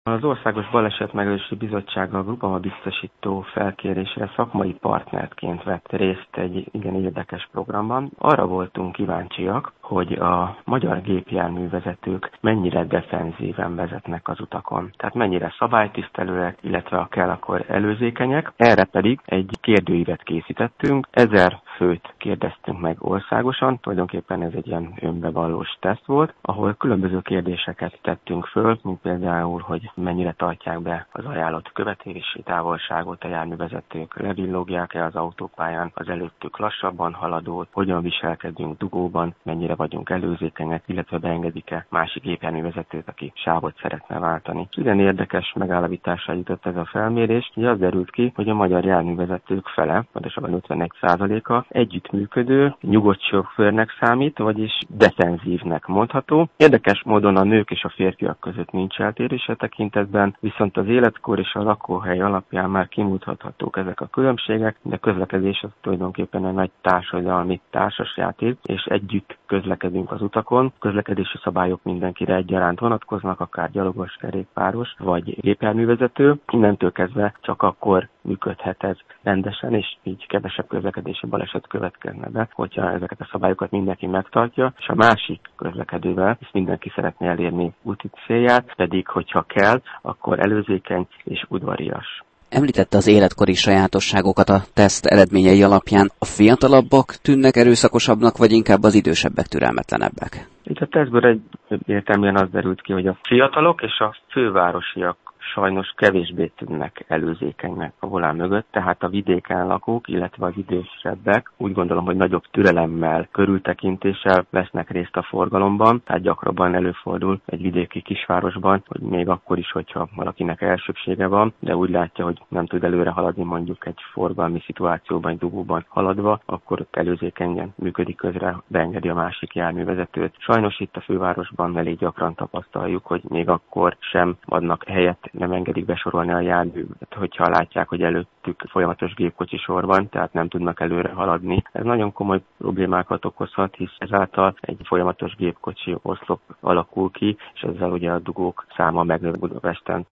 Az Országos Balesetmegelőzési Bizottsággal Grupama biztosító felkérésre szakmai partnerként vett részt egy igen érdekes programban. Arra voltunk kíváncsiak, hogy a magyar gépjárművezetők mennyire defenzíven vezetnek az utakon. Tehát mennyire szabálytisztelőek, illetve ha kell, akkor előzékenyek. Erre pedig egy kérdőívet készítettünk. 1000 főt kérdeztünk meg országosan, tulajdonképpen ez egy ilyen önbevallós teszt volt, ahol különböző kérdéseket tettünk föl, mint például, hogy mennyire tartják be az ajánlott követési távolságot a járművezetők, levillogják-e az autópályán az előttük lassabban haladót, hogyan viselkedünk dugóban, mennyire vagyunk előzékenyek, illetve beengedik-e másik gépjárművezetőt, aki sávot szeretne váltani. Igen érdekes megállapításra jutott ez a felmérés, hogy az derült ki, hogy a magyar járművezetők fele, pontosabban 51%-a együttműködő, nyugodt sofőrnek számít, vagyis defenzívnek mondható. Érdekes módon a nők és a férfiak között nincs eltérés a tekintetben, viszont az életkor és a lakóhely alapján már kimutathatók ezek a különbségek, de közlekedés az tulajdonképpen egy nagy társadalmi társasjáték, és együtt közlekedünk az utakon. Közlekedési szabályok mindenkire egyaránt vonatkoznak, akár gyalogos, kerékpáros vagy gépjárművezető. Innentől kezdve csak akkor működhet ez rendesen, és így kevesebb közlekedési baleset következne be, hogyha ezeket a szabályokat mindenki megtartja, és a másik közlekedővel is mindenki szeretné elérni úti célját, pedig hogyha kell, akkor előzékeny és udvarias. Említette az életkori sajátosságokat a teszt eredményei alapján. A fiatalabbak tűnnek erőszakosabbnak, vagy inkább az idősebbek türelmetlenebbek? Itt a tesztből egyértelműen az derült ki, hogy a fiatalok és a fővárosiak sajnos kevésbé tűnnek előzékenynek a volán mögött, tehát a vidéken lakók, illetve az idősebbek úgy gondolom, hogy nagyobb türelemmel, körültekintéssel vesznek részt a forgalomban, tehát gyakrabban előfordul egy vidéki kisvárosban, hogy még akkor is, hogyha valakinek elsőbsége van, de úgy látja, hogy nem tud előre haladni mondjuk egy forgalmi szituációban, egy dugóban haladva, akkor ott előzékenyen működik közre, beengedi a másik járművezetőt. Sajnos itt a fővárosban elég gyakran tapasztaljuk, hogy még akkor sem adnak helyet, nem engedik besorolni a járművet, hogyha látják, hogy előttük folyamatos gépkocsi sor van, tehát nem tudnak előre haladni. Ez nagyon komoly problémákat okozhat, hisz ezáltal egy folyamatos gépkocsi oszlop alakul ki, és ezzel ugye a dugók száma megnő Budapesten.